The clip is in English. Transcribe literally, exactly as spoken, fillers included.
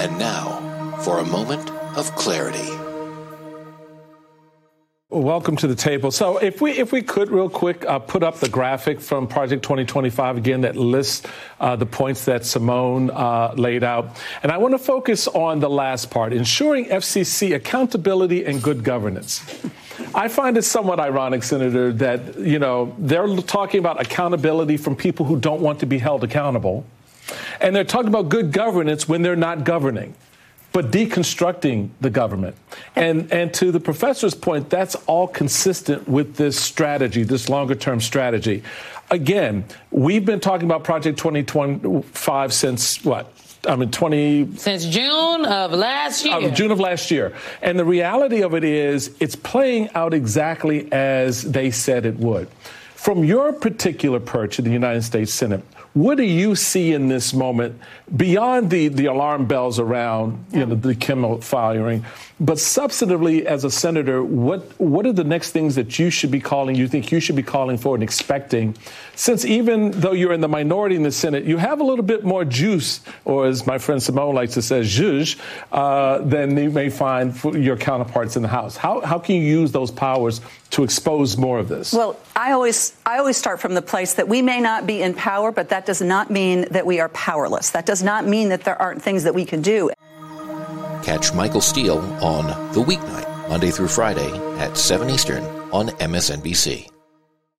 And now, for a moment of clarity. Welcome to the table. So if we if we could real quick uh, put up the graphic from Project twenty twenty-five again that lists uh, the points that Simone uh, laid out. And I want to focus on the last part, ensuring F C C accountability and good governance. I find it somewhat ironic, Senator, that, you know, they're talking about accountability from people who don't want to be held accountable. And they're talking about good governance when they're not governing, but deconstructing the government. And and to the professor's point, that's all consistent with this strategy, this longer-term strategy. Again, we've been talking about Project twenty twenty-five since what? I mean, twenty Since June of last year. Uh, June of last year. And the reality of it is it's playing out exactly as they said it would. From your particular perch in the United States Senate, what do you see in this moment beyond the, the alarm bells around, you know, the Kimmel firing, but substantively as a senator, what what are the next things that you should be calling, you think you should be calling for and expecting, since even though you're in the minority in the Senate, you have a little bit more juice, or as my friend Simone likes to say, zhuzh, uh, than you may find for your counterparts in the House. How how can you use those powers to expose more of this? Well, I always I always start from the place that we may not be in power, but that does not mean that we are powerless. That does not mean that there aren't things that we can do. Catch Michael Steele on The Weeknight, Monday through Friday at seven Eastern on M S N B C.